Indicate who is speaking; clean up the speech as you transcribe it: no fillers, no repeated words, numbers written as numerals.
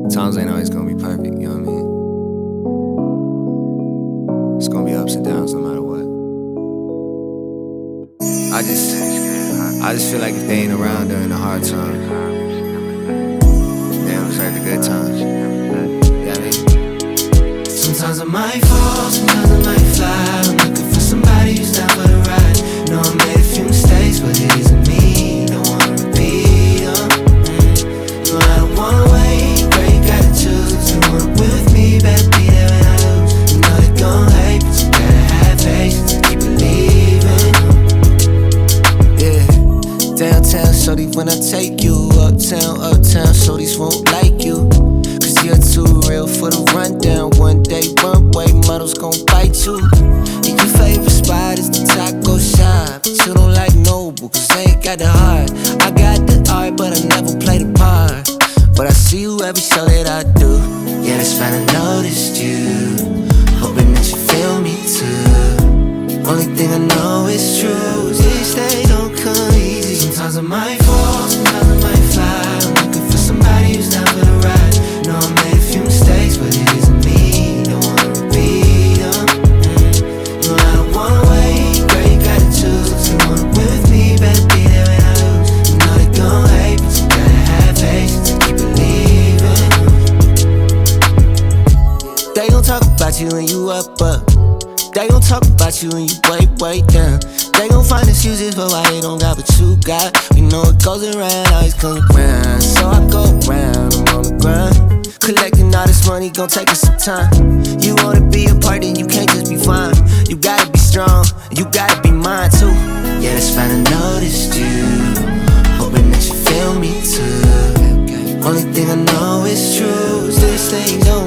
Speaker 1: Times ain't always gonna be perfect, you know what I mean? It's gonna be ups and downs no matter what. I just feel like if they ain't around during the hard times, they don't deserve the good times. You know what I mean?
Speaker 2: Sometimes I might fall, sometimes I might fly. I'm looking for somebody who's down for the ride. Know I made a few mistakes, but it isn't me. Don't wanna repeat them. No, I don't wanna wait, great gotta choose. You wanna with me, better be there when I lose. You know they gon' hate, but you gotta have patience and keep believing.
Speaker 3: Yeah, downtown, shorty, when I take you uptown, shorties won't like you. Cause you're too real for the rundown. One day, one way, models gon' bite you. And your favorite spot is the taco shop, but you don't like Noble, cause they ain't got the heart. I got the art, but I never play the part. But I see you every show that I do.
Speaker 2: Yeah, that's fine, I noticed you. Hoping that you feel me too. Only thing I know is true. These days don't come easy. Sometimes I might fall, sometimes I might fly. I'm looking for somebody who's down for the ride. Know I made a few mistakes, but it isn't me. Don't wanna repeat them. No, I don't wanna wait, girl, you gotta choose. You wanna with me, better be there when I lose. You know they gon' hate, but you gotta have patience and keep believing.
Speaker 3: They gon' talk about you when you up. They gon' talk about you when you way down. They gon' find excuses for why they don't got what you got. We know it goes around, always comes around. So I go round, I'm on the grind. Collecting all this money gon' take us some time. You wanna be a part, then you can't just be fine. You gotta be strong, and you gotta be mine too.
Speaker 2: Yeah, that's fine, I noticed you. Hoping that you feel me too. Only thing I know is true. This thing don't